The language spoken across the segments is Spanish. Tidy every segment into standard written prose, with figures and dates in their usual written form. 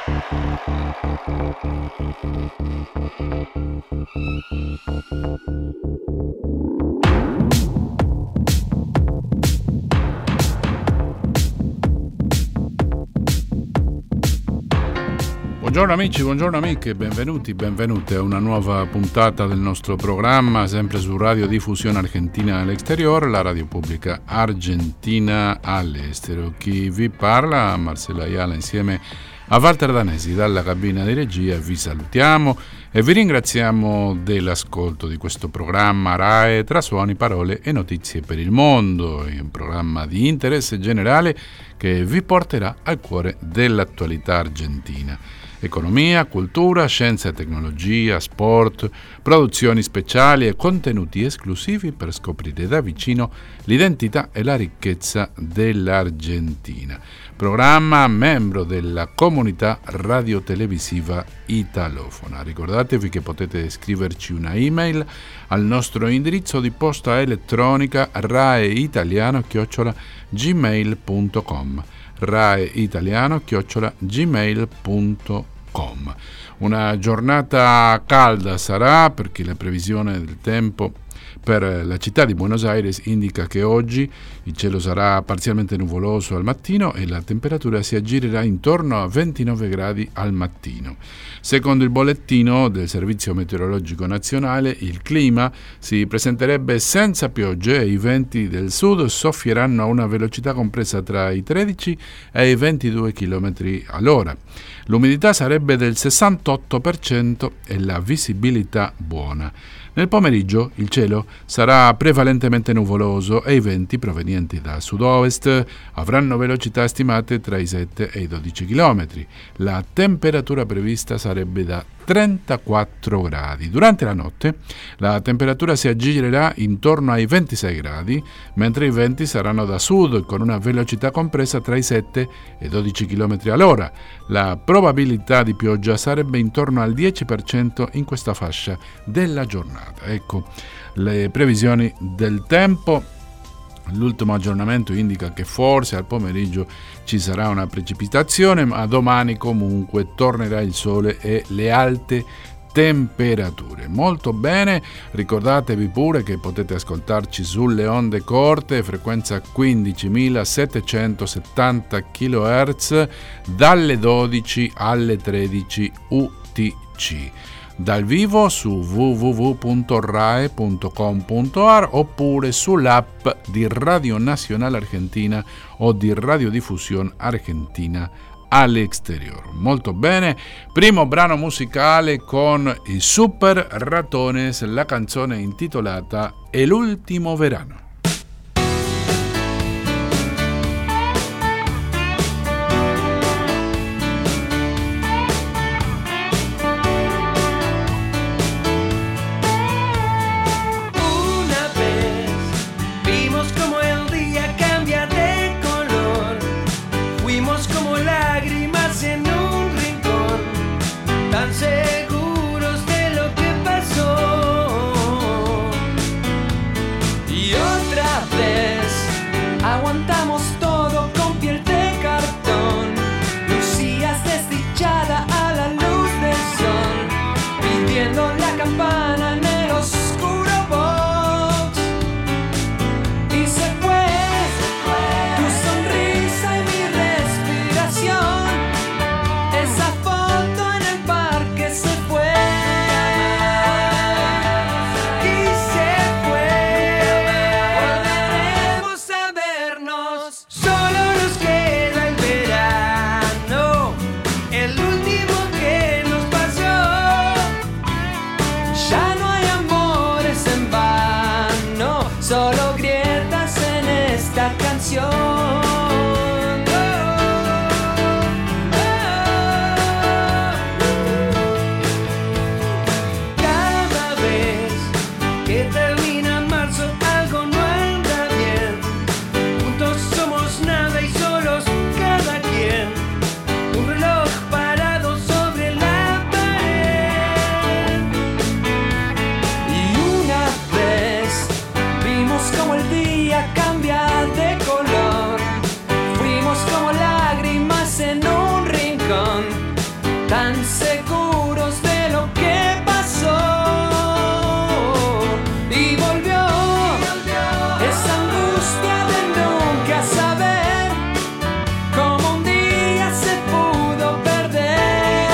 Buongiorno amici, buongiorno amiche, benvenuti, benvenute a una nuova puntata del nostro programma, sempre su Radio Diffusione Argentina all'Exterior, la radio pubblica argentina all'estero. Chi vi parla, Marcello Ayala, insieme a Walter Danesi dalla cabina di regia, vi salutiamo e vi ringraziamo dell'ascolto di questo programma RAE tra suoni, parole e notizie per il mondo, un programma di interesse generale che vi porterà al cuore dell'attualità argentina. Economia, cultura, scienza e tecnologia, sport, produzioni speciali e contenuti esclusivi per scoprire da vicino l'identità e la ricchezza dell'Argentina. Programma membro della comunità radiotelevisiva italofona. Ricordatevi che potete scriverci una email al nostro indirizzo di posta elettronica raeitaliano@gmail.com raeitaliano@gmail.com. Una giornata calda sarà perché la previsione del tempo per la città di Buenos Aires indica che oggi il cielo sarà parzialmente nuvoloso al mattino e la temperatura si aggirerà intorno a 29 gradi al mattino. Secondo il bollettino del Servizio Meteorologico Nazionale, il clima si presenterebbe senza piogge e i venti del sud soffieranno a una velocità compresa tra i 13 e i 22 km all'ora. L'umidità sarebbe del 68% e la visibilità buona. Nel pomeriggio il cielo sarà prevalentemente nuvoloso e i venti provenienti da sud-ovest avranno velocità stimate tra i 7 e i 12 km. La temperatura prevista sarebbe da 34 gradi. Durante la notte la temperatura si aggirerà intorno ai 26 gradi, mentre i venti saranno da sud con una velocità compresa tra i 7 e i 12 km all'ora. La probabilità di pioggia sarebbe intorno al 10% in questa fascia della giornata. Ecco le previsioni del tempo. L'ultimo aggiornamento indica che forse al pomeriggio ci sarà una precipitazione, ma domani comunque tornerà il sole e le alte temperature. Molto bene, ricordatevi pure che potete ascoltarci sulle onde corte, frequenza 15.770 kHz, dalle 12 alle 13 UTC. Dal vivo su www.rae.com.ar oppure sull'app di Radio Nazionale Argentina o di Radiodiffusione Argentina all'Exterior. Molto bene, primo brano musicale con i Super Ratones, la canzone intitolata El Último Verano. Seguros de lo que pasó. pasión. tan seguros de lo que pasó. Y volvió esa angustia de nunca saber cómo un día se pudo perder.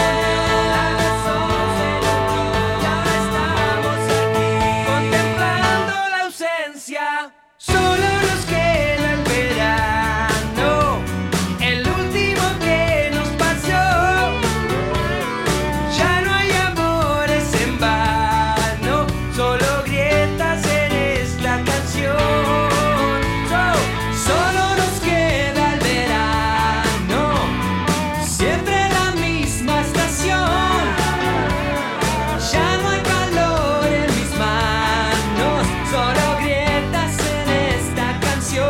Y ahora estamos aquí contemplando la ausencia. Solo nos queda el verano, el último que nos pasó. Ya no hay amores en vano, solo grietas en esta canción. Solo nos queda el verano, siempre la misma estación. Ya no hay calor en mis manos, solo grietas en esta canción.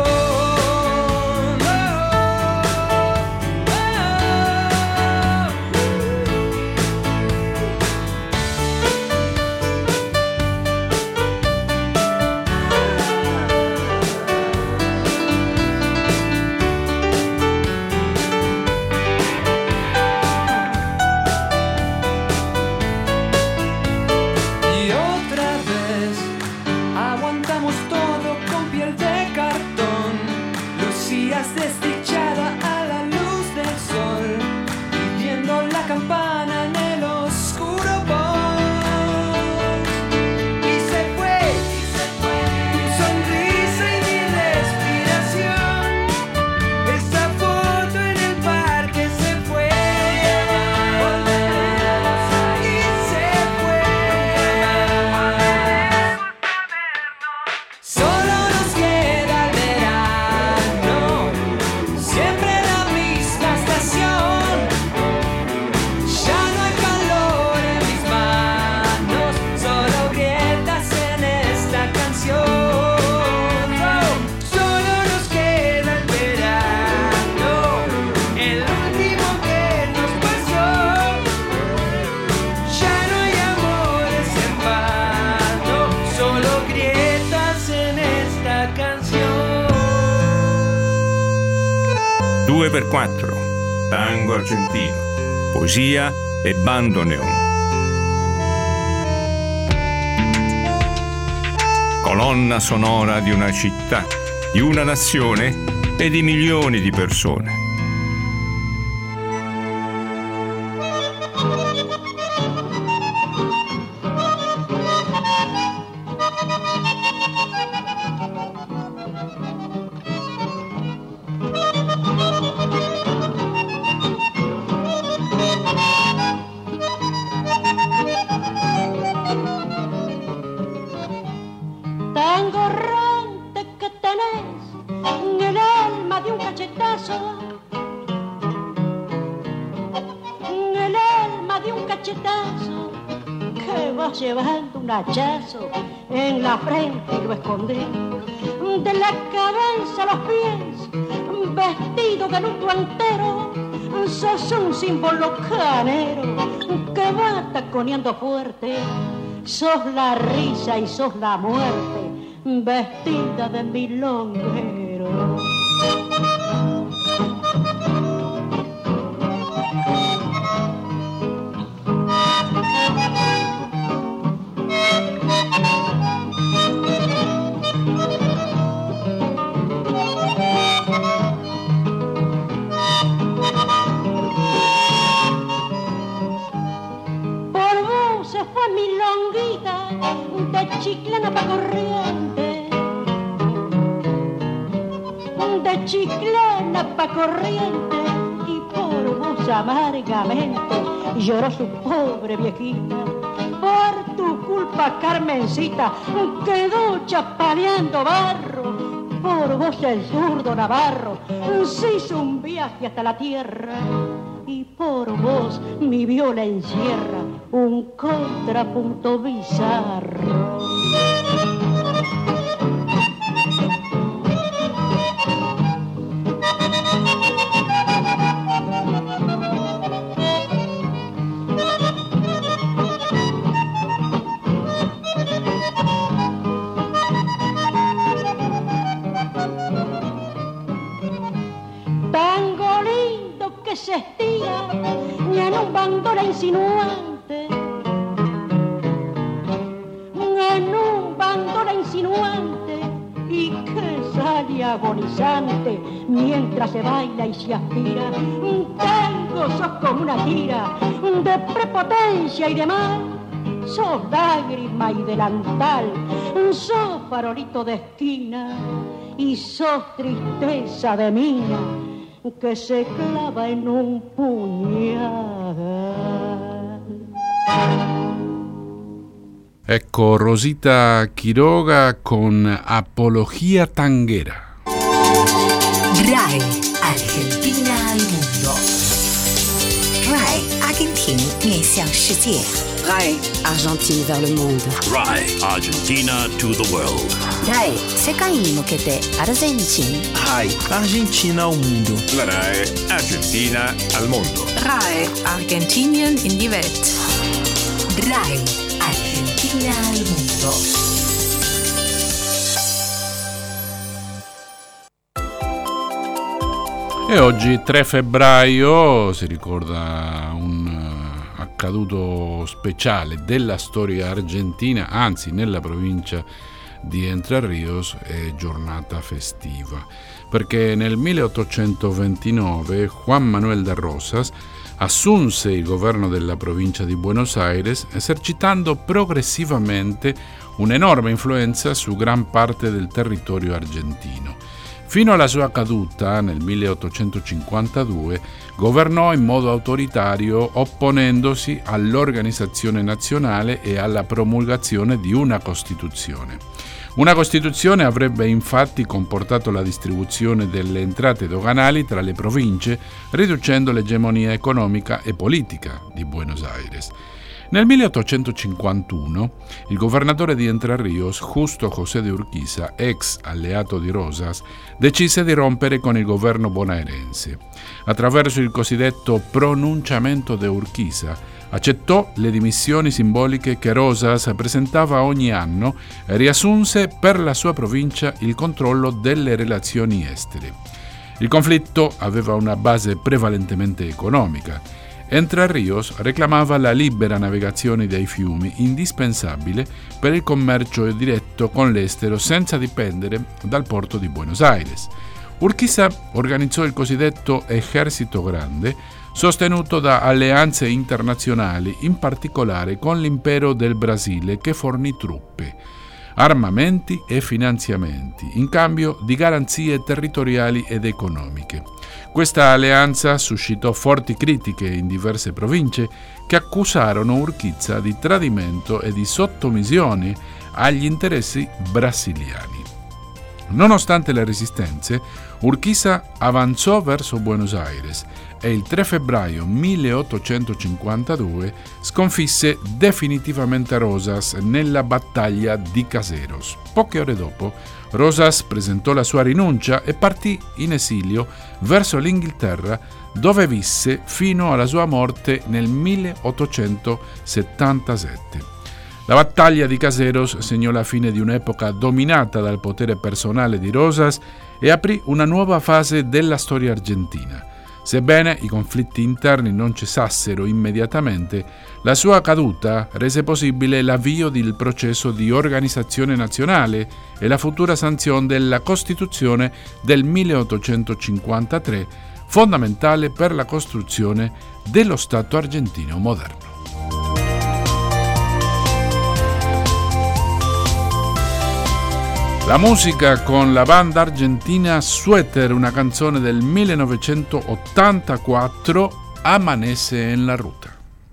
Y otra vez aguantamos todo con piel de cartón. Lucías desdichada a la luz del sol, pidiendo la campana en el oscuro bosque. Y se fue mi sonrisa y mi respiración. Esa foto en el parque se fue. Y se fue. Solo nos queda el verano, siempre la misma estación. Ya no hay calor en mis manos, solo grietas en esta canción. Solo nos queda el verano, el último que nos pasó. Ya no hay amores en vano, solo grietas en esta canción. 2x4, tango argentino, poesia e bandoneon. Colonna sonora di una città, di una nazione e di milioni di persone. Tango errante que tenés en el alma de un cachetazo, en el alma de un cachetazo, que vas llevando un hachazo en la frente y lo escondí, de la cabeza a los pies, vestido de luto entero, sos un símbolo canero que va taconeando fuerte. Sos la risa y sos la muerte, vestida de milonguero. Por vos se fue milonguita de Chiclana pa' Corrientes, de Chiclana pa' Corrientes, y por vos amargamente lloró su pobre viejita. Por tu culpa, Carmencita, quedó chapaleando barro. Por vos el zurdo Navarro se hizo un viaje hasta la tierra. Y por vos mi viola encierra un contrapunto bizarro. Tango lindo que que se estira y en un bandola insinuante, en un bandola insinuante y que sale agonizante mientras se baila y se aspira. Tango, sos como una tira de prepotencia y de mal, sos lágrima y delantal, sos farolito de esquina y sos tristeza de mina que se clava en un puñal. Ecco Rosita Quiroga con Apología Tanguera. RAI, Argentina al mundo. RAI, Argentina 面向世界。RAI, Argentine vers le monde. RAI, Argentina to the world. RAI, 世界に向けてアルゼンチン。 RAI, Argentina al mundo. La RAI Argentina al mondo. RAI, Argentinien in die Welt. RAI, Argentina al mondo. E oggi 3 febbraio si ricorda un accaduto speciale della storia argentina, anzi nella provincia di Entre Ríos è giornata festiva, perché nel 1829 Juan Manuel de Rosas assunse il governo della provincia di Buenos Aires, esercitando progressivamente un'enorme influenza su gran parte del territorio argentino. Fino alla sua caduta nel 1852 governò in modo autoritario, opponendosi all'organizzazione nazionale e alla promulgazione di una Costituzione. Una Costituzione avrebbe infatti comportato la distribuzione delle entrate doganali tra le province, riducendo l'egemonia economica e politica di Buenos Aires. Nel 1851 il governatore di Entre Ríos, Justo José de Urquiza, ex alleato di Rosas, decise di rompere con il governo bonaerense. Attraverso il cosiddetto pronunciamento de Urquiza, accettò le dimissioni simboliche che Rosas presentava ogni anno e riassunse per la sua provincia il controllo delle relazioni estere. Il conflitto aveva una base prevalentemente economica. Entre Ríos reclamava la libera navigazione dei fiumi, indispensabile per il commercio diretto con l'estero senza dipendere dal porto di Buenos Aires. Urquiza organizzò il cosiddetto Esercito Grande, sostenuto da alleanze internazionali, in particolare con l'impero del Brasile, che fornì truppe, armamenti e finanziamenti, in cambio di garanzie territoriali ed economiche. Questa alleanza suscitò forti critiche in diverse province che accusarono Urquiza di tradimento e di sottomissione agli interessi brasiliani. Nonostante le resistenze, Urquiza avanzò verso Buenos Aires e il 3 febbraio 1852 sconfisse definitivamente Rosas nella battaglia di Caseros. Poche ore dopo, Rosas presentò la sua rinuncia e partì in esilio verso l'Inghilterra, dove visse fino alla sua morte nel 1877. La battaglia di Caseros segnò la fine di un'epoca dominata dal potere personale di Rosas e aprì una nuova fase della storia argentina. Sebbene i conflitti interni non cessassero immediatamente, la sua caduta rese possibile l'avvio del processo di organizzazione nazionale e la futura sanzione della Costituzione del 1853, fondamentale per la costruzione dello Stato argentino moderno. La musica con la banda argentina Suéter, una canzone del 1984, Amanece en la ruta.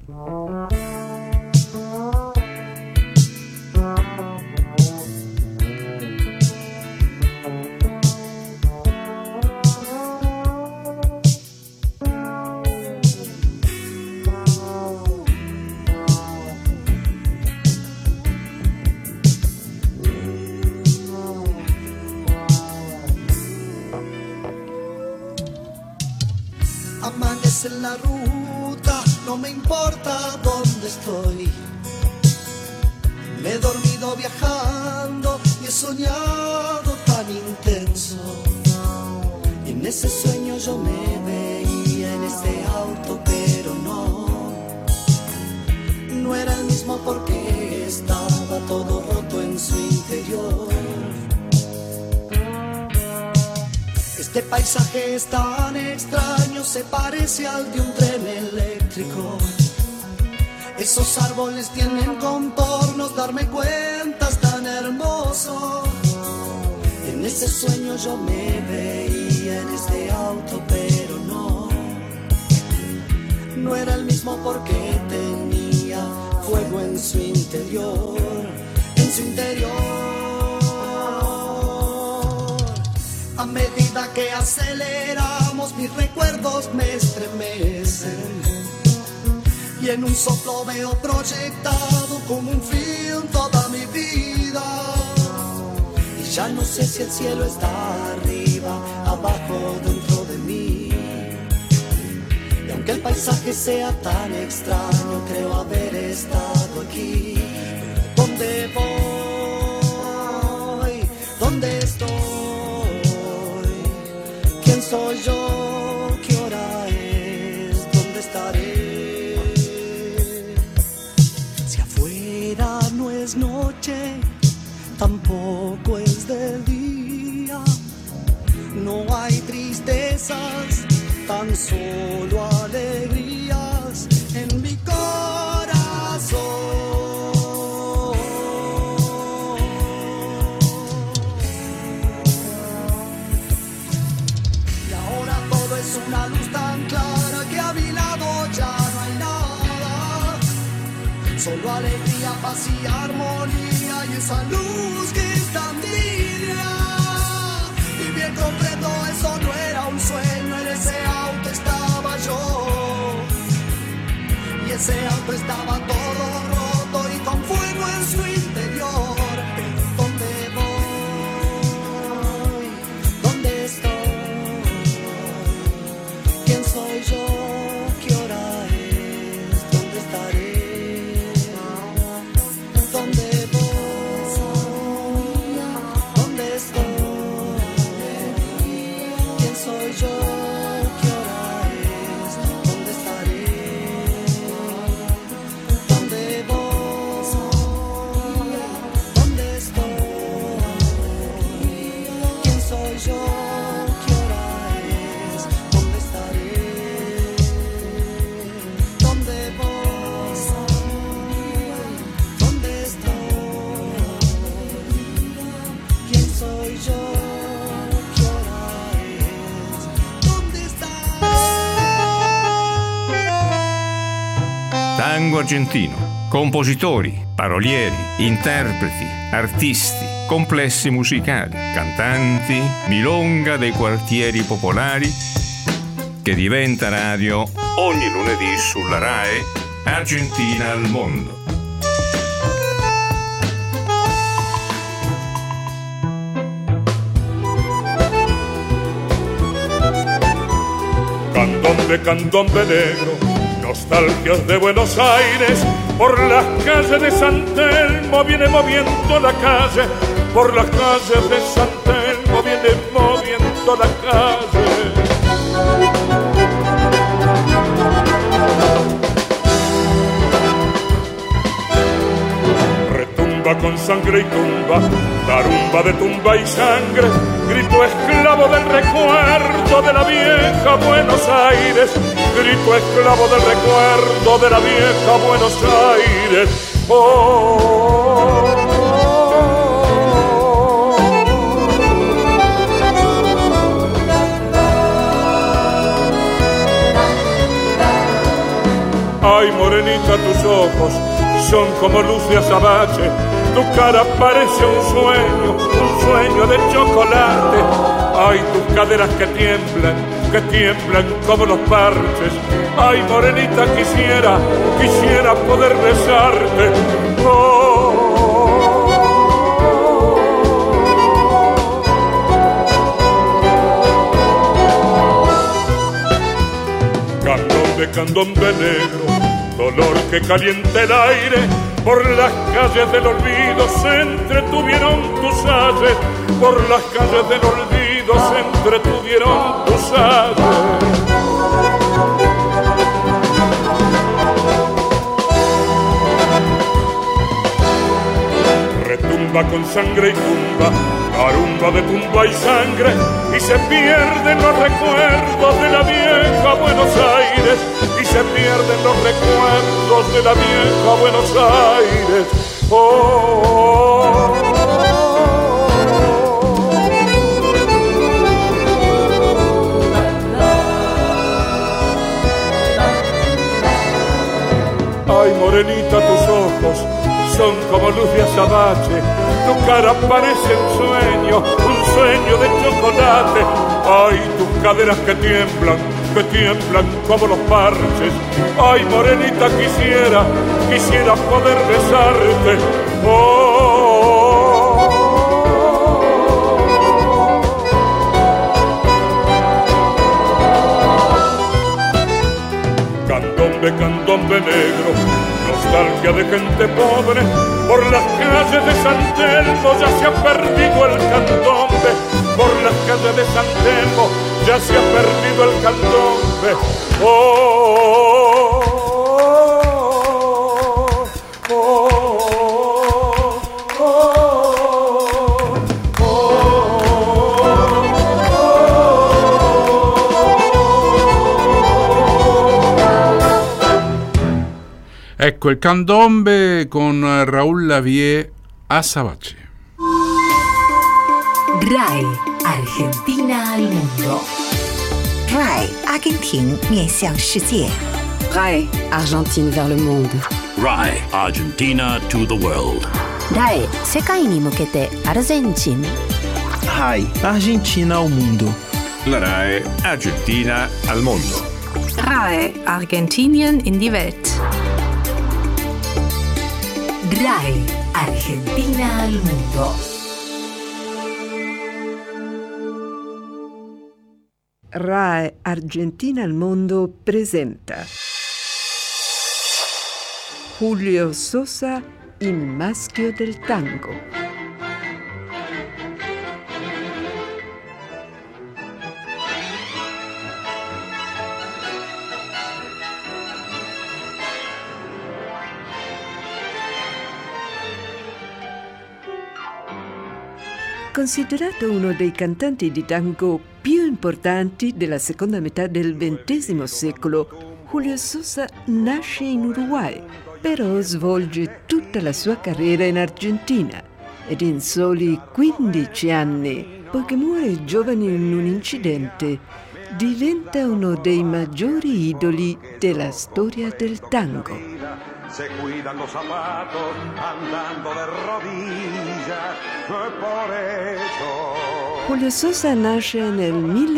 Amanece en la ruta, no me importa dónde estoy. Me he dormido viajando y he soñado tan intenso. Y en ese sueño yo me veía en ese auto, pero no era el mismo porque estaba todo roto en su interior. Este paisaje es tan extraño, se parece al de un tren eléctrico. Esos árboles tienen contornos, darme cuenta es tan hermoso. En ese sueño yo me veía en este auto, pero no era el mismo porque tenía fuego en su interior, en su interior. A medida que aceleramos, mis recuerdos me estremecen y en un soplo veo proyectado como un film toda mi vida. Y ya no sé si el cielo está arriba, abajo, dentro de mí. Y aunque el paisaje sea tan extraño, creo haber estado aquí. ¿Dónde voy? ¿Dónde estoy? ¿Quién soy yo? ¿Qué hora es? ¿Dónde estaré? Si afuera no es noche, tampoco es de día. No hay tristezas, tan solo alegrías en mi corazón. Y ahora todo es una luz tan clara que a mi lado ya no hay nada. Solo alegría, paz y armonía, y esa luz que es tan tibia. Y bien comprendo, eso no era un sueño, en ese auto estaba yo. Y ese auto estaba todo roto y con fuego en su interior. ¿Dónde voy? ¿Dónde estoy? ¿Quién soy yo? ¿Qué hora es? ¿Dónde estaré? ¿Dónde voy? ¿Dónde estoy? ¿Quién soy yo? ¿Qué hora es? ¿Dónde estaré? ¿Dónde voy? ¿Dónde estoy? ¿Quién soy yo? ¿Qué hora es? ¿Dónde estaré? ¿Dónde voy? ¿Dónde estoy? ¿Quién soy yo? ¿Qué hora es? ¿Dónde estaré? Tango argentino. Compositori, parolieri, interpreti, artisti, complessi musicali, cantanti, milonga dei quartieri popolari, che diventa radio ogni lunedì sulla RAI Argentina al mondo. Candombe negro, nostalgias de Buenos Aires, por las calles de San Telmo viene moviendo la calle, por las calles de San Telmo viene moviendo la calle. Retumba con sangre y tumba, tarumba de tumba y sangre, grito esclavo del recuerdo de la vieja Buenos Aires, grito esclavo del recuerdo de la vieja Buenos Aires. Oh. Ay, morenita, tus ojos son como luz de azabache, tu cara parece un sueño de chocolate. Ay, tus caderas que tiemblan como los parches. Ay, morenita, quisiera poder besarte. Oh. Candombe negro, dolor que calienta el aire, por las calles del olvido se entretuvieron tus ases, por las calles del olvido se entretuvieron tus ases. rumba con sangre y tumba, carumba de tumba y sangre, y se pierden los recuerdos de la vieja Buenos Aires, y se pierden los recuerdos de la vieja Buenos Aires. Oh, ay, morenita, tus ojos son como luz de azabache, tu cara parece un sueño de chocolate. Ay, tus caderas que tiemblan como los parches. Ay, morenita, quisiera poder besarte. Oh, candombe negro, nostalgia de gente pobre, por las calles de San Telmo ya se ha perdido el candombe, por las calles de San Telmo ya se ha perdido el candombe. Oh, oh, oh, oh, oh, oh. Ecco il candombe con Raúl Lavie, Azabache. RAI Argentina al mundo. RAI 阿根廷面向世界。RAI Argentine vers le monde. RAI Argentina to the world. RAI 世界に向けてアルゼンチン。 RAI Argentina ao mundo. La RAI Argentina al mondo. RAI Argentinien in die Welt. RAI Argentina al mundo. RAI Argentina al mondo presenta Julio Sosa, il maschio del tango. Considerato uno dei cantanti di tango più importanti della seconda metà del XX secolo, Julio Sosa nasce in Uruguay, però svolge tutta la sua carriera in Argentina ed in soli 15 anni, poiché muore giovane in un incidente, diventa uno dei maggiori idoli della storia del tango. Se cuidan los zapatos andando de rodillas, por eso. Julio Sosa nasce nel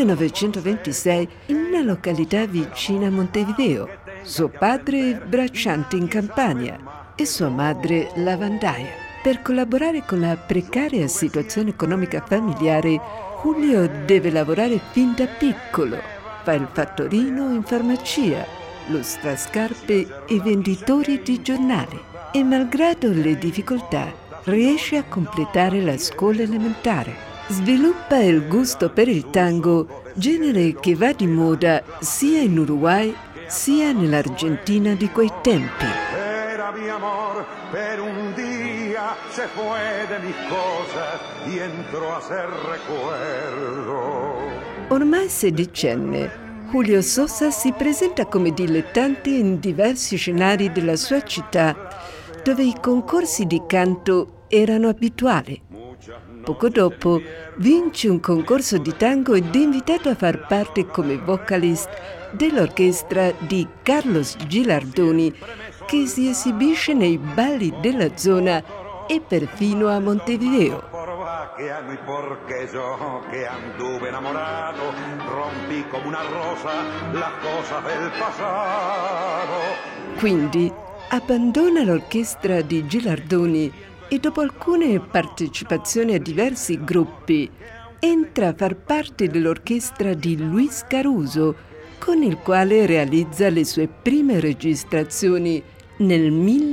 1926 in una località vicina a Montevideo. Suo padre bracciante in Campania e sua madre lavandaia. Per collaborare con la precaria situazione economica familiare, Julio deve lavorare fin da piccolo. Fa il fattorino in farmacia, lustrascarpe e venditori di giornali e malgrado le difficoltà riesce a completare la scuola elementare. Sviluppa il gusto per il tango, genere che va di moda sia in Uruguay sia nell'Argentina di quei tempi. Era mi amor, per un día se fue de mis cosas y entró a ser recuerdo. Ormai sedicenne, Julio Sosa si presenta come dilettante in diversi scenari della sua città, dove i concorsi di canto erano abituali. Poco dopo vince un concorso di tango ed è invitato a far parte come vocalist dell'orchestra di Carlos Gilardoni, che si esibisce nei balli della zona e perfino a Montevideo. Y porque yo que anduve enamorado rompí como una rosa las cosas del pasado. Quindi abbandona l'orchestra di Gilardoni e dopo alcune partecipazioni a diversi gruppi entra a far parte dell'orchestra di Luis Caruso, con il quale realizza le sue prime registrazioni nel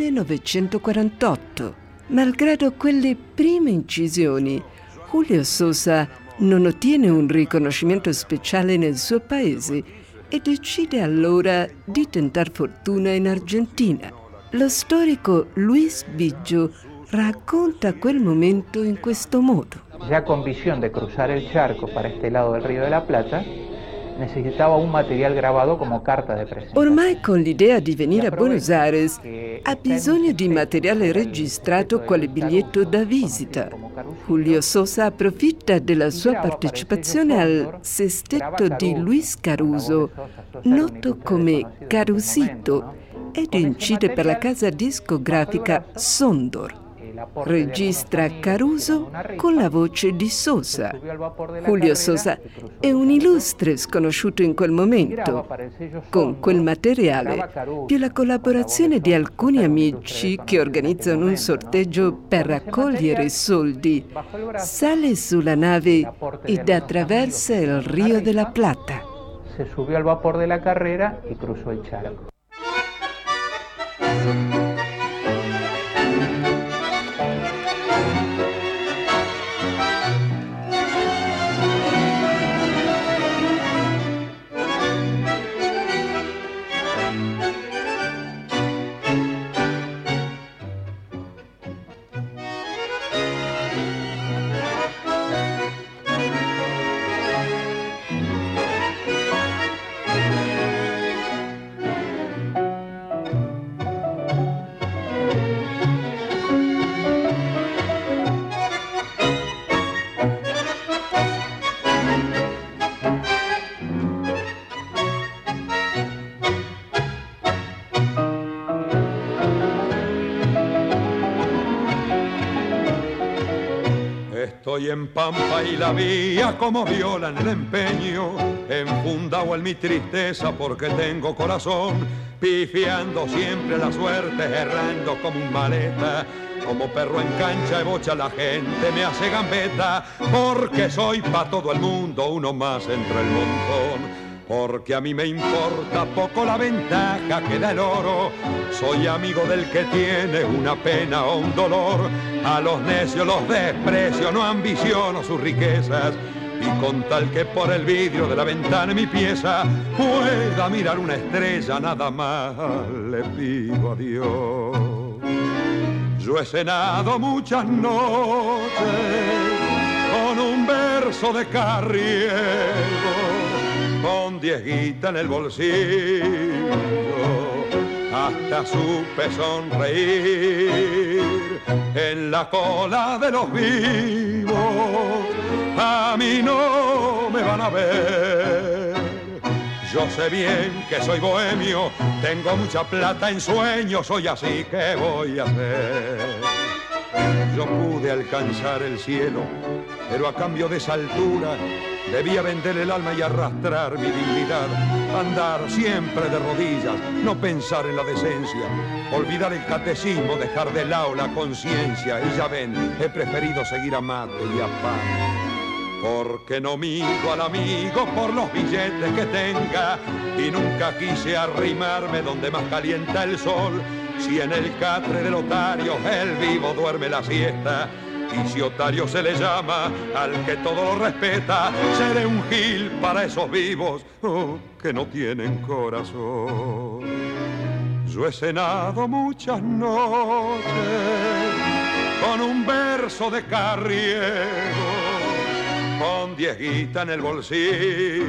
1948. Malgrado quelle prime incisioni, Julio Sosa non ottiene un riconoscimento speciale nel suo paese e decide allora di tentar fortuna in Argentina. Lo storico Luis Biggio racconta quel momento in questo modo. Ya con visión de cruzar el charco para este lado del Río de la Plata, necesitaba un material grabado como carta de presentazione. Ormai con l'idea di venire a Buenos Aires ha bisogno di materiale registrato quale biglietto da visita. Julio Sosa approfitta della sua partecipazione al sestetto di Luis Caruso, noto come Carusito, ed incide per la casa discografica Sondor. Registra Caruso con la voce di Sosa. Julio Sosa è un illustre sconosciuto in quel momento. Con quel materiale, più la collaborazione di alcuni amici che organizzano un sorteggio per raccogliere soldi, sale sulla nave ed attraversa il Rio de la Plata. Se subió al vapor de la carrera y cruzó el charco. Estoy en Pampa y la vía como viola en el empeño, enfundado en mi tristeza porque tengo corazón, pifiando siempre la suerte, errando como un maleta, como perro en cancha de bocha la gente me hace gambeta, porque soy pa' todo el mundo uno más entre el montón. Porque a mí me importa poco la ventaja que da el oro. Soy amigo del que tiene una pena o un dolor. A los necios los desprecio, no ambiciono sus riquezas. Y con tal que por el vidrio de la ventana mi pieza pueda mirar una estrella, nada más le pido a Dios. Yo he cenado muchas noches con un verso de Carriego, con 10 guitas en el bolsillo, hasta supe sonreír en la cola de los vivos. A mí no me van a ver, yo sé bien que soy bohemio, tengo mucha plata en sueños, soy así, ¿qué voy a hacer? Yo pude alcanzar el cielo, pero a cambio de esa altura debía vender el alma y arrastrar mi dignidad, andar siempre de rodillas, no pensar en la decencia, olvidar el catecismo, dejar de lado la conciencia. Y ya ven, he preferido seguir a mate y a pan. Porque no mido al amigo por los billetes que tenga, y nunca quise arrimarme donde más calienta el sol. Si en el catre del otario el vivo duerme la siesta, y si otario se le llama al que todo lo respeta, seré un gil para esos vivos que no tienen corazón. Yo he cenado muchas noches con un verso de Carriego, con 10 guitas en el bolsillo,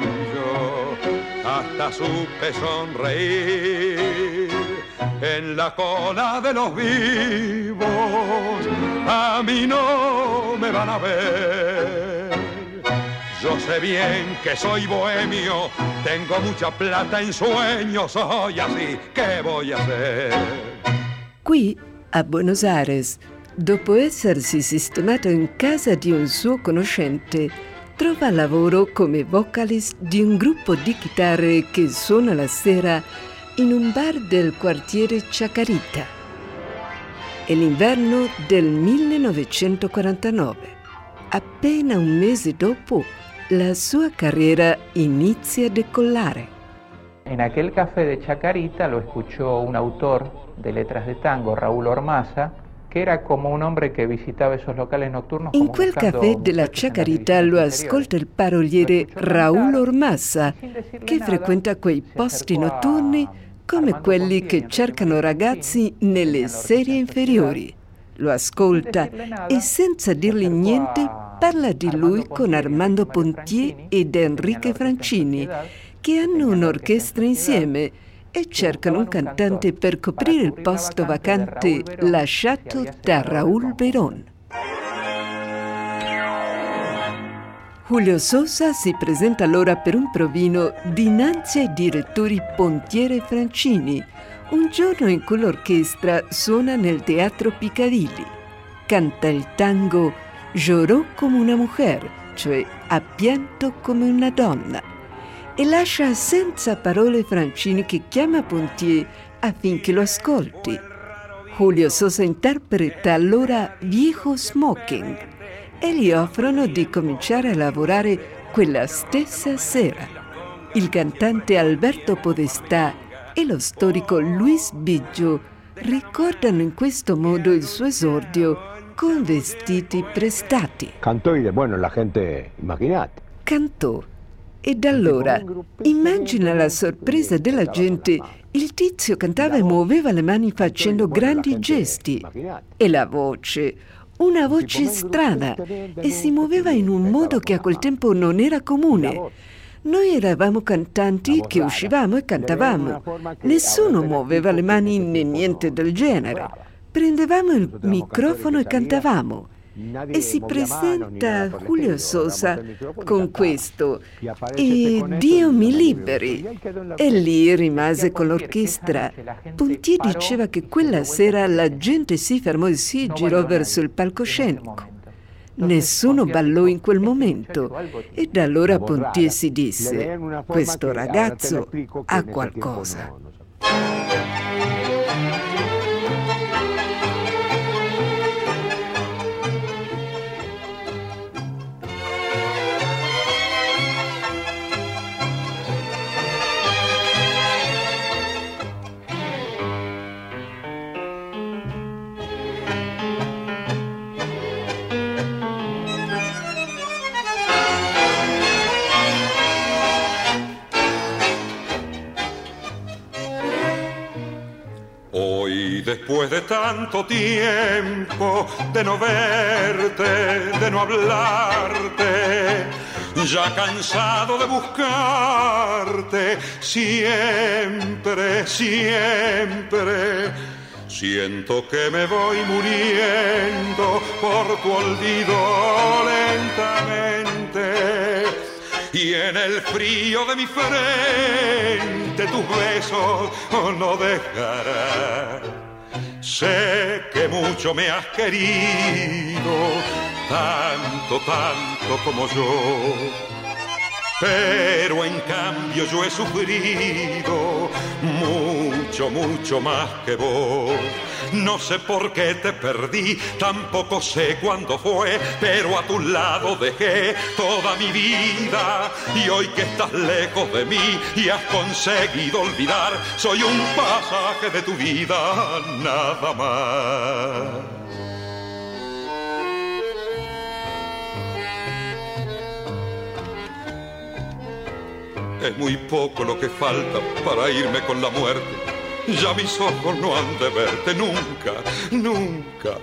hasta supe sonreír en la cola de los vivos. A mí no me van a ver, yo sé bien que soy bohemio, tengo mucha plata en sueños, soy así, ¿qué voy a hacer? Qui, a Buenos Aires, dopo essersi sistemato in casa di un suo conoscente, trova lavoro come vocalist di un gruppo di chitarre che suona la sera in un bar del quartiere Chacarita. È l'inverno del 1949. Appena un mese dopo, la sua carriera inizia a decollare. En aquel café de Chacarita lo escuchó un autor de letras de tango, Raúl Ormaza, che era come un hombre che visitava esos locales notturnos. In quel caffè della Chacarita lo ascolta il paroliere Raúl Ormaza, che frequenta quei posti notturni come quelli che cercano ragazzi nelle serie inferiori. Lo ascolta e senza dirgli niente parla di lui con Armando Pontier ed Enrique Francini, che hanno un'orchestra insieme e cercano un cantante per coprire il posto vacante lasciato da Raúl Verón. Julio Sosa si presenta allora per un provino dinanzi ai direttori Pontier e Francini, un giorno in cui l'orchestra suona nel Teatro Piccadilly. Canta il tango Lloró come una mujer, cioè ha pianto come una donna, e lascia senza parole Francini che chiama Pontier affinché lo ascolti. Julio Sosa interpreta allora Viejo Smoking e gli offrono di cominciare a lavorare quella stessa sera. Il cantante Alberto Podestà e lo storico Luis Biggio ricordano in questo modo il suo esordio con vestiti prestati. Cantò y bueno, la gente, immaginate. Cantò. E da allora, immagina la sorpresa della gente. Il tizio cantava e muoveva le mani facendo grandi gesti. E la voce, una voce strana, e si muoveva in un modo che a quel tempo non era comune. Noi eravamo cantanti che uscivamo e cantavamo. Nessuno muoveva le mani né niente del genere. Prendevamo il microfono e cantavamo. E si presenta Julio Sosa con questo e Dio mi liberi, e lì rimase con l'orchestra. Pontier diceva che quella sera la gente si fermò e si girò verso il palcoscenico. Nessuno ballò in quel momento e da allora Pontier si disse: questo ragazzo ha qualcosa. Después de tanto tiempo de no verte, de no hablarte, ya cansado de buscarte, siempre, siempre, siento que me voy muriendo por tu olvido lentamente. Y en el frío de mi frente tus besos no dejarán. Sé que mucho me has querido, tanto, tanto como yo. Pero en cambio yo he sufrido mucho, mucho más que vos. No sé por qué te perdí, tampoco sé cuándo fue, pero a tu lado dejé toda mi vida. Y hoy que estás lejos de mí y has conseguido olvidar, soy un pasaje de tu vida, nada más. Es muy poco lo que falta para irme con la muerte. Ya mis ojos no han de verte nunca, nunca.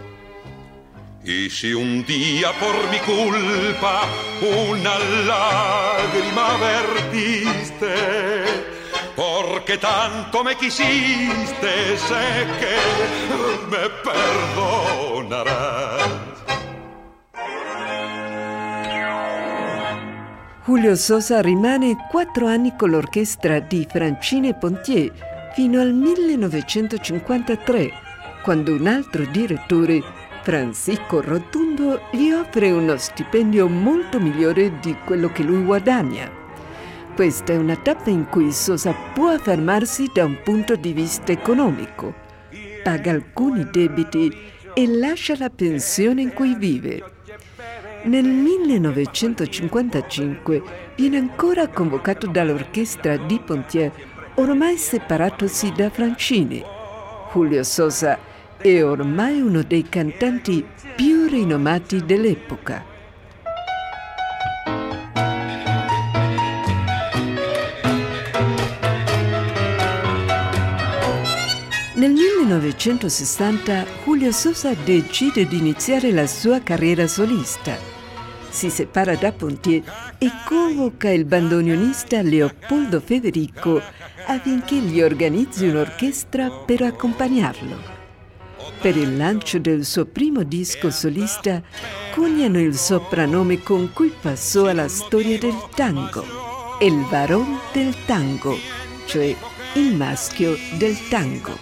Y si un día por mi culpa una lágrima vertiste, porque tanto me quisiste, sé que me perdonarás. Julio Sosa rimane 4 anni con l'orchestra di Francini e Pontier fino al 1953, quando un altro direttore, Francisco Rotundo, gli offre uno stipendio molto migliore di quello che lui guadagna. Questa è una tappa in cui Sosa può affermarsi da un punto di vista economico, paga alcuni debiti e lascia la pensione in cui vive. Nel 1955 viene ancora convocato dall'orchestra di Pontier, ormai separatosi da Francini. Julio Sosa è ormai uno dei cantanti più rinomati dell'epoca. Nel 1960 Julio Sosa decide di iniziare la sua carriera solista. Si separa da Pontier e convoca il bandoneonista Leopoldo Federico affinché gli organizzi un'orchestra per accompagnarlo. Per il lancio del suo primo disco solista coniano il soprannome con cui passò alla storia del tango, El Varón del Tango, cioè il maschio del tango.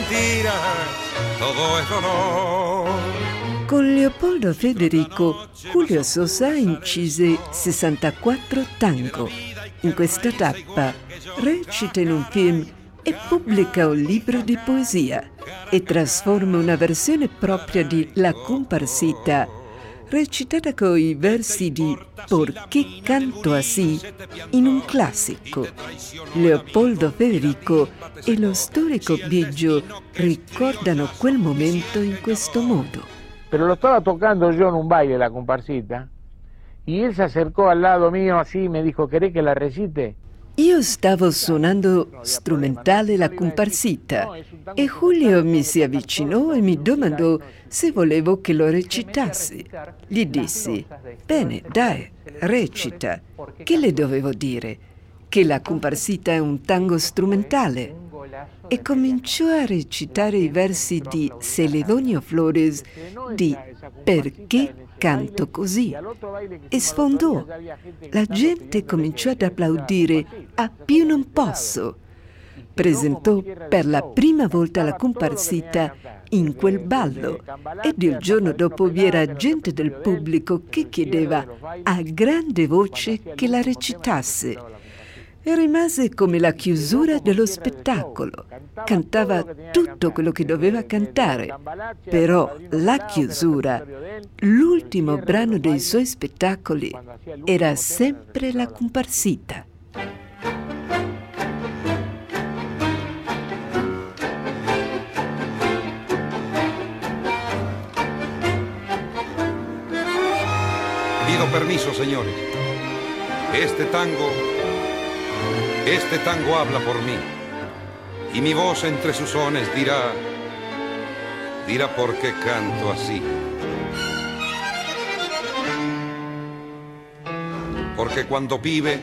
Con Leopoldo Federico, Julio Sosa incise 64 tango. In questa tappa recita in un film e pubblica un libro di poesia e trasforma una versione propria di La Comparsita, recitata con i versi di Perché canto así, in un classico. Leopoldo Federico e lo storico Biggio ricordano quel momento in questo modo. Pero lo estaba tocando yo en un baile La Comparsita y él se acercó al lado mío así y me dijo, ¿querés que la recite? Io stavo suonando strumentale La Comparsita e Julio mi si avvicinò e mi domandò se volevo che lo recitassi. Gli dissi, bene, dai, recita. Che le dovevo dire? Che La Comparsita è un tango strumentale. E cominciò a recitare i versi di Celedonio Flores di Perché canto così e sfondò. La gente cominciò ad applaudire a più non posso. Presentò per la prima volta La Comparsita in quel ballo ed il giorno dopo vi era gente del pubblico che chiedeva a grande voce che la recitasse. E rimase come la chiusura dello spettacolo. Cantava tutto quello che doveva cantare, però la chiusura, l'ultimo brano dei suoi spettacoli, era sempre La Comparsita. Pido permiso, señores. Este tango habla por mí, y mi voz entre sus sones dirá por qué canto así. Porque cuando pibe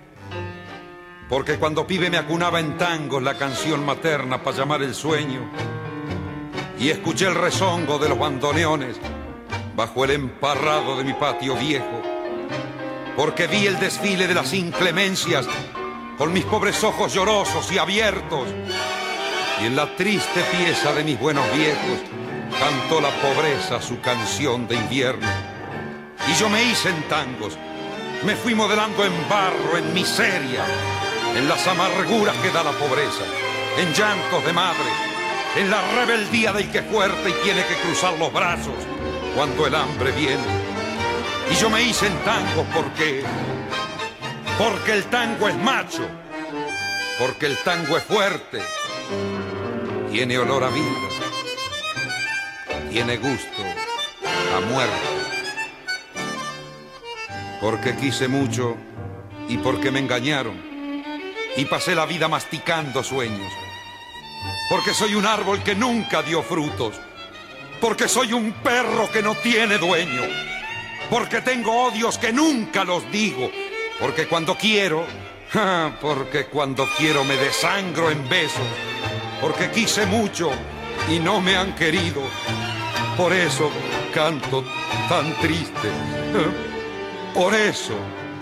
me acunaba en tangos la canción materna para llamar el sueño, y escuché el rezongo de los bandoneones bajo el emparrado de mi patio viejo. Porque vi el desfile de las inclemencias con mis pobres ojos llorosos y abiertos, y en la triste pieza de mis buenos viejos cantó la pobreza su canción de invierno. Y yo me hice en tangos, me fui modelando en barro, en miseria, en las amarguras que da la pobreza, en llantos de madre, en la rebeldía del que es fuerte y tiene que cruzar los brazos cuando el hambre viene. Y yo me hice en tangos porque el tango es macho, porque el tango es fuerte, tiene olor a vida, tiene gusto a muerte. Porque quise mucho y porque me engañaron y pasé la vida masticando sueños. Porque soy un árbol que nunca dio frutos, porque soy un perro que no tiene dueño, porque tengo odios que nunca los digo. Porque cuando quiero me desangro en besos. Porque quise mucho y no me han querido. Por eso canto tan triste. Por eso.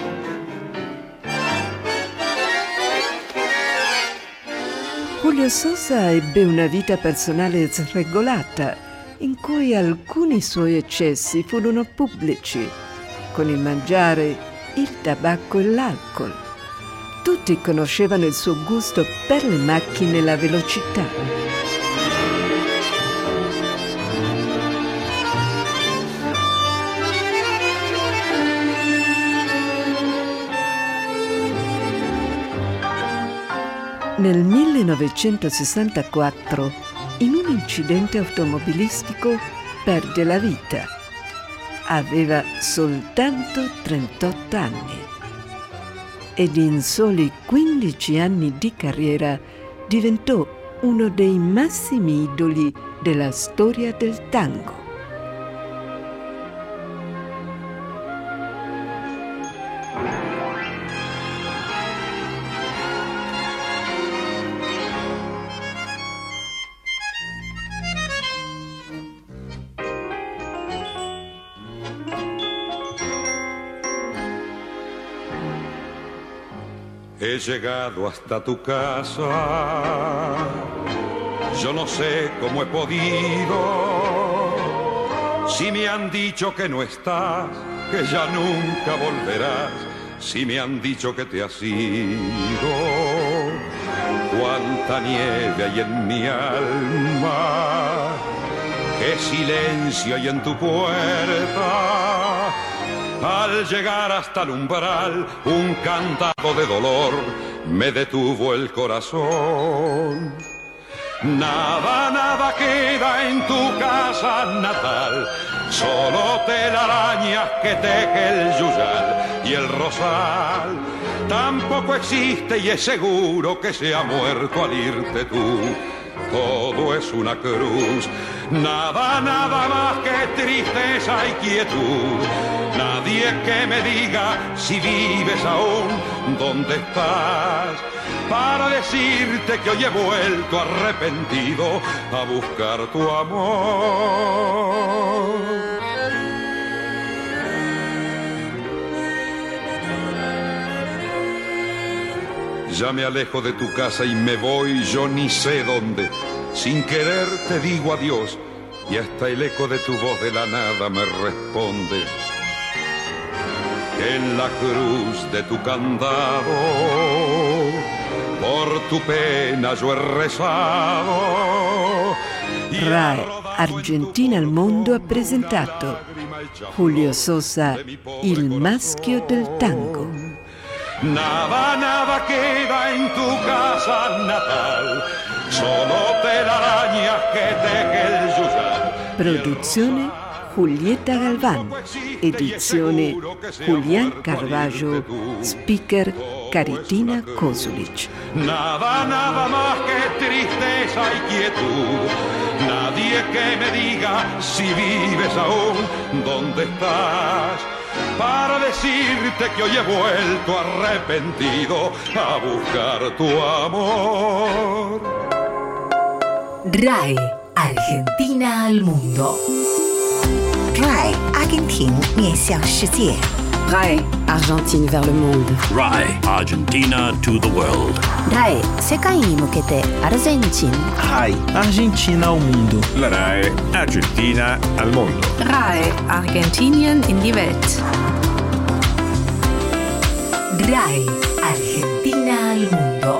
Julio Sosa ebbe una vita personale sregolata, in cui alcuni suoi eccessi furono pubblici, con il mangiare, il tabacco e l'alcol. Tutti conoscevano il suo gusto per le macchine e la velocità. Nel 1964, in un incidente automobilistico, perde la vita. Aveva soltanto 38 anni ed in soli 15 anni di carriera diventò uno dei massimi idoli della storia del tango. He llegado hasta tu casa, yo no sé cómo he podido, si me han dicho que no estás, que ya nunca volverás, si me han dicho que te has ido, cuánta nieve hay en mi alma, qué silencio hay en tu puerta. Al llegar hasta el umbral, un cantado de dolor me detuvo el corazón. Nada, nada queda en tu casa natal, solo telarañas que teje el yuyal y el rosal. Tampoco existe y es seguro que se ha muerto al irte tú. Todo es una cruz, nada, nada más que tristeza y quietud. Nadie que me diga si vives aún, dónde estás, para decirte que hoy he vuelto arrepentido a buscar tu amor. Ya me alejo de tu casa y me voy yo ni sé dónde. Sin querer te digo adiós y hasta el eco de tu voz de la nada me responde. En la cruz de tu candado, por tu pena yo he rezado. RAI Argentina al mondo ha presentato Julio Sosa, Il maschio del tango. Nada, nada queda en tu casa natal, solo telarañas que teje el yuyal. Produzione Julieta Galván, edizione Julián Carballo, speaker Caritina Kosulic. Nada, nada más que tristeza y quietud. Nadie que me diga si vives aún, dónde estás, para decirte que hoy he vuelto arrepentido a buscar tu amor. RAI Argentina al mundo. RAI Argentin 面向世界。RAI Argentine vers le monde. RAI Argentina to the world. RAI 世界に向けてアルゼンチン。 RAI Argentina al mundo. La RAI Argentina al mondo. RAI Argentinien in die Welt. RAI Argentina al mundo.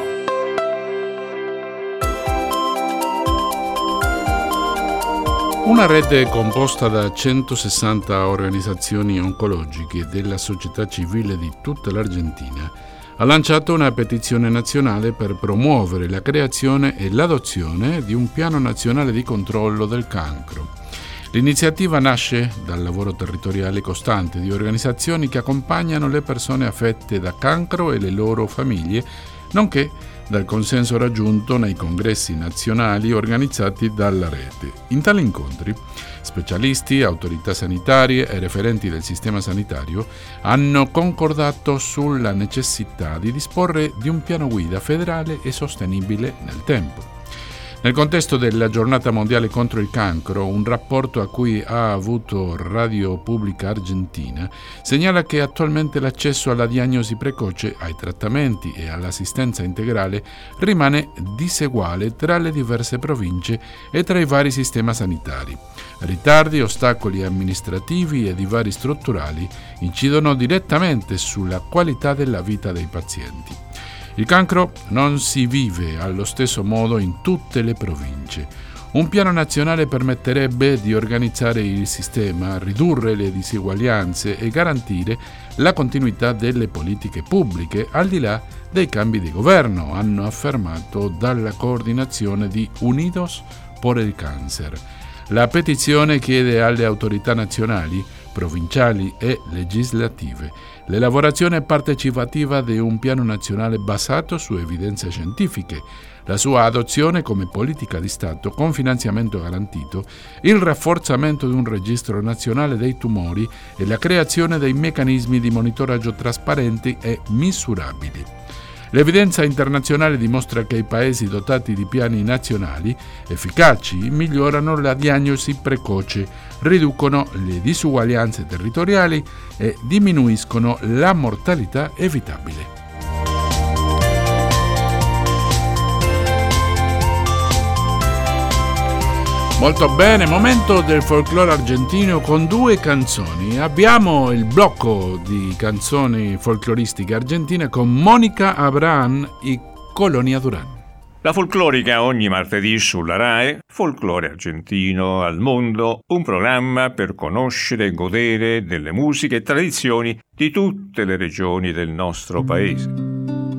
Una rete composta da 160 organizzazioni oncologiche della società civile di tutta l'Argentina ha lanciato una petizione nazionale per promuovere la creazione e l'adozione di un piano nazionale di controllo del cancro. L'iniziativa nasce dal lavoro territoriale costante di organizzazioni che accompagnano le persone affette da cancro e le loro famiglie, nonché dal consenso raggiunto nei congressi nazionali organizzati dalla rete. In tali incontri, specialisti, autorità sanitarie e referenti del sistema sanitario hanno concordato sulla necessità di disporre di un piano guida federale e sostenibile nel tempo. Nel contesto della Giornata Mondiale contro il Cancro, un rapporto a cui ha avuto Radio Pubblica Argentina segnala che attualmente l'accesso alla diagnosi precoce, ai trattamenti e all'assistenza integrale rimane diseguale tra le diverse province e tra i vari sistemi sanitari. Ritardi, ostacoli amministrativi e divari strutturali incidono direttamente sulla qualità della vita dei pazienti. Il cancro non si vive allo stesso modo in tutte le province. Un piano nazionale permetterebbe di organizzare il sistema, ridurre le diseguaglianze e garantire la continuità delle politiche pubbliche al di là dei cambi di governo, hanno affermato dalla coordinazione di Unidos por el Cáncer. La petizione chiede alle autorità nazionali provinciali e legislative. L'elaborazione partecipativa di un piano nazionale basato su evidenze scientifiche, la sua adozione come politica di Stato con finanziamento garantito, il rafforzamento di un registro nazionale dei tumori e la creazione dei meccanismi di monitoraggio trasparenti e misurabili. L'evidenza internazionale dimostra che i paesi dotati di piani nazionali efficaci migliorano la diagnosi precoce, riducono le disuguaglianze territoriali e diminuiscono la mortalità evitabile. Molto bene, momento del folklore argentino con 2 canzoni. Abbiamo il blocco di canzoni folcloristiche argentine con Mónica Abraham e Colonia Durán. La folclorica ogni martedì sulla RAI, Folklore argentino al mondo, un programma per conoscere e godere delle musiche e tradizioni di tutte le regioni del nostro paese.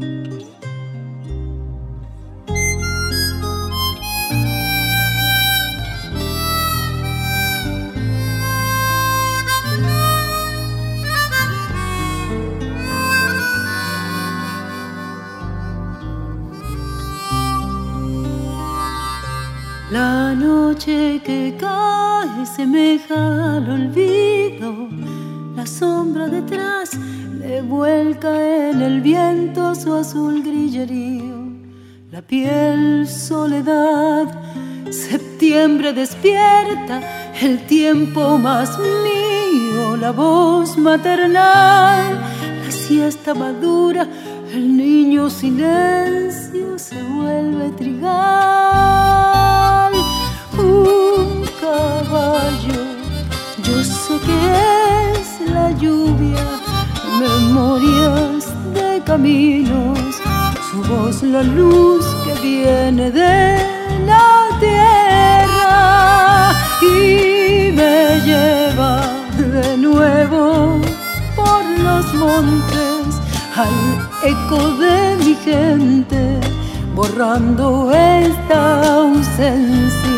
La noche que cae semeja al olvido, la sombra detrás le vuelca en el viento su azul grillerío. La piel soledad, septiembre despierta, el tiempo más mío, la voz maternal, la siesta madura, el niño silencio se vuelve trigal. Un caballo, yo sé que es la lluvia, memorias de caminos, su voz la luz que viene de la tierra y me lleva de nuevo por los montes al eco de mi gente, borrando esta ausencia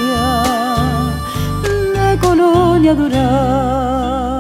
de Colonia Durán.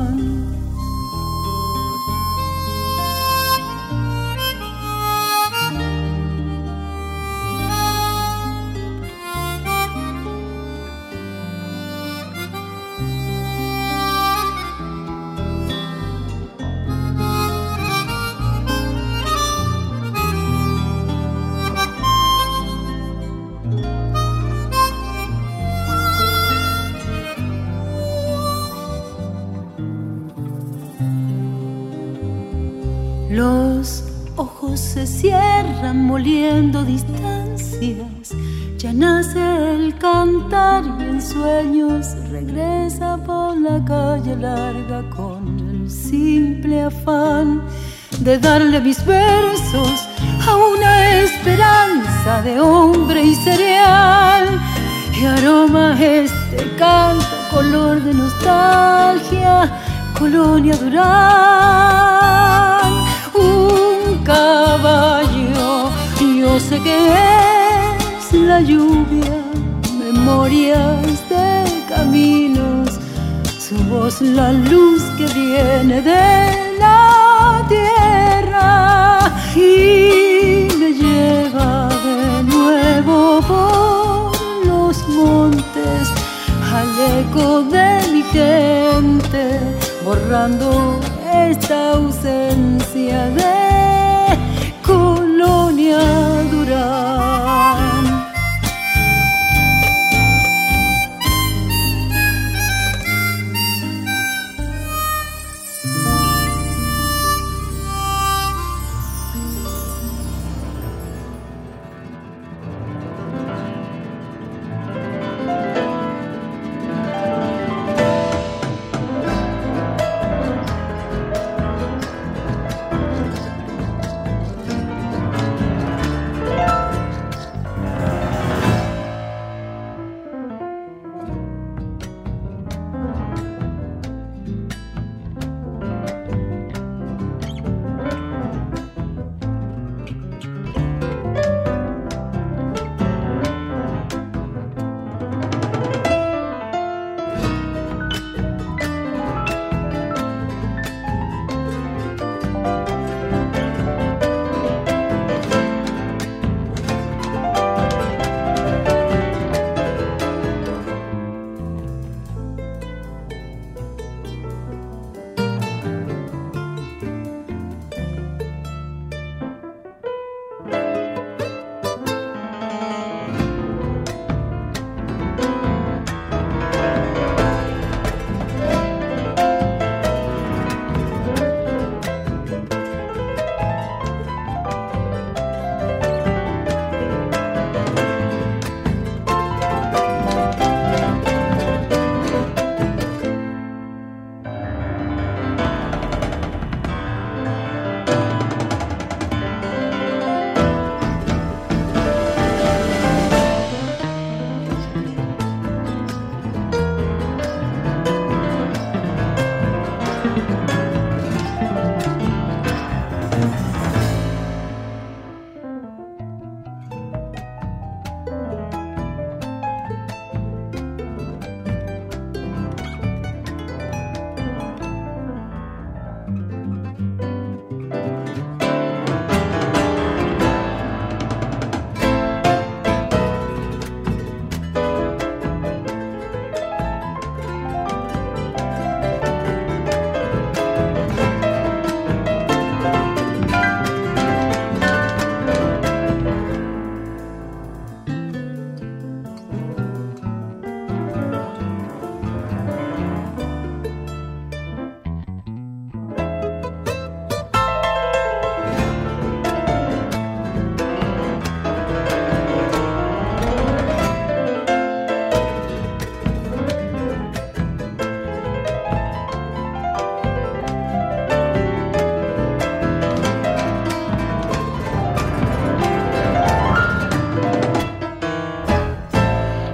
Los ojos se cierran moliendo distancias, ya nace el cantar y en sueños regresa por la calle larga con el simple afán de darle mis versos a una esperanza de hombre y cereal y aroma este canto color de nostalgia, Colonia Durán. Un caballo, yo sé que es la lluvia, memorias de caminos, su voz la luz que viene de la tierra y me lleva de nuevo por los montes al eco de mi gente, borrando esta ausencia de Colonia Durán.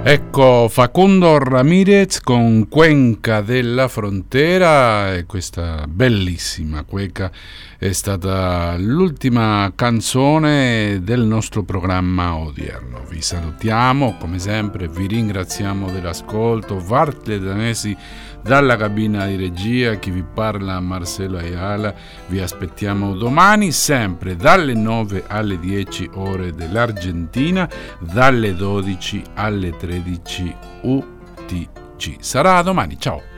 Ecco Facundo Ramirez con Cuenca della Frontera, e questa bellissima cueca è stata l'ultima canzone del nostro programma odierno. Vi salutiamo, come sempre vi ringraziamo dell'ascolto. Vartle Danesi dalla cabina di regia, chi vi parla Marcelo Ayala. Vi aspettiamo domani sempre dalle 9 alle 10 ore dell'Argentina, dalle 12 alle 13 UTC. Sarà domani, ciao.